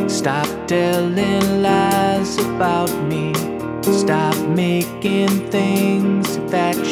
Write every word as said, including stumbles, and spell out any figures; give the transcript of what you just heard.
Stop telling lies about me. Stop making things that